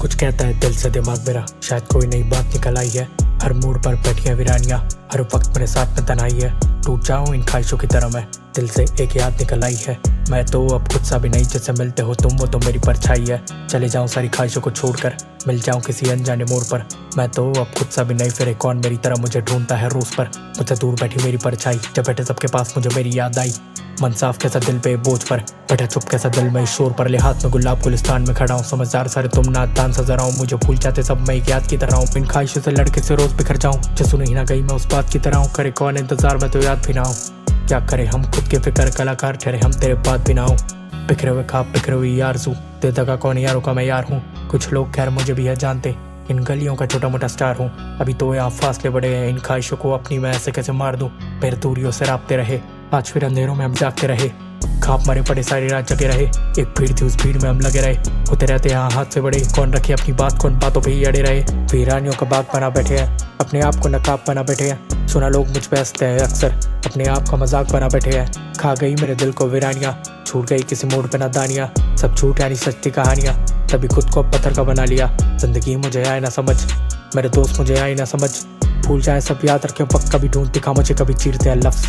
कुछ कहता है दिल से दिमाग मेरा, शायद कोई नई बात निकल आई है। हर मूड पर बैठी है वीरानियाँ, हर वक्त मेरे साथ में तन्हाई है। टूट जाऊं इन ख्वाहिशों की तरह मैं, दिल से एक याद निकल आई है। मैं तो अब खुद सा भी नहीं, जैसे मिलते हो तुम वो तो मेरी परछाई है। चले जाऊं सारी ख्वाहिशों को छोड़कर, मिल जाऊं किसी अनजाने मोड़ पर। मैं तो अब खुद सा भी नहीं, फिर एक कौन मेरी तरह मुझे ढूंढता है रोज पर। मुझसे दूर बैठी मेरी परछाई, जब बैठे सबके पास मुझे मेरी याद आई। मन साफ कैसा दिल पे बोझ पर, बैठा चुप कैसा दिल में शोर पर। ले हाथ में गुलाब गुलिस्तान में खड़ा हूँ, समझदार सारे तुम नादान सा जरा हूँ। मुझे भूल जाते सब, मैं एक याद की तरह हूँ। इन ख्वाहिशों से लड़के से रोज बिखर जाऊँ, जो सुन ही ना गई मैं उस बात की तरह हूँ। करे कौन इंतजार में तो याद भी ना हूँ, क्या करे हम खुद के फिक्र कलाकार ठहरे हम तेरे बात भी ना हूँ। बिखरे हुए ख्वाब बिखरे हुई आरज़ू, दे दगा कौन यारों का मैं यार हूँ। कुछ लोग खैर मुझे भी है जानते, इन गलियों का छोटा मोटा स्टार हूँ। अभी तो यहाँ फासले बड़े हैं, इन ख्वाहिशों को अपनी मैं ऐसे कैसे मार दूँ। मेरे दूरियों से राबते रहे, आज फिर अंधेरों में हम जागते रहे। खाप मरे पड़े सारी रात जगे रहे, एक भीड़ थी उस भीड़ में हम लगे रहे। होते रहते यहाँ हाथ से बड़े, कौन रखे अपनी बात, कौन बातों पे ही अड़े रहे। वीरानियों का बाग बना बैठे हैं, अपने आप को नकाब बना बैठे हैं। सुना लोग मुझ पे हंसते हैं अक्सर, अपने आप का मजाक बना बैठे हैं। खा गई मेरे दिल को वीरानियाँ, छूट गई किसी मोड़ पे नादानियाँ। सब झूठ यानी सच्ची कहानियाँ, तभी खुद को अब पत्थर का बना लिया। जिंदगी मुझे आए ना समझ, मेरे दोस्त मुझे आए ना समझ। भूल जाए सब याद रखे वक्त, कभी ढूंढ दिखा मुझे, कभी चीरते हैं लफ्ज़।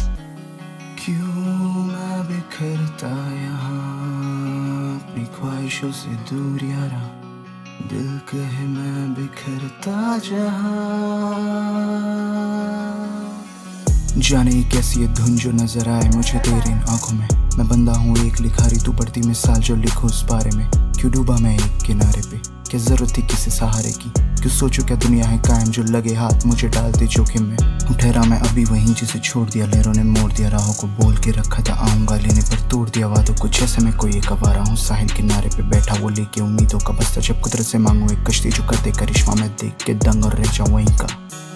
बिखरता यहाँ अपनी ख्वाहिशों से दूर यारा, दिल कहे मैं बिखरता जहाँ। जाने ये कैसी ये धुन जो नजर आए मुझे तेरे इन आंखों में। मैं बंदा हूँ एक लिखारी, तू पढ़ती मिसाल जो लिखो उस बारे में। क्यों डूबा मैं एक किनारे पे, क्या जरूरत थी किसी सहारे की। क्यों सोचूं क्या दुनिया है कायम, जो लगे हाथ मुझे डालते जोखिम में। ठहरा मैं अभी वहीं जिसे छोड़ दिया लहरों ने मोड़ दिया। राहों को बोल के रखा था आऊंगा लेने पर तोड़ दिया वादों को। जैसे मैं कोई एक आवारा हूँ साहिल किनारे पे बैठा, वो लेके उम्मीदों का बस्ता। जब कुदरत से मांगू एक कश्ती जो कर दे करिश्मा, मैं देख के दंग और रह जाऊं वहीं का।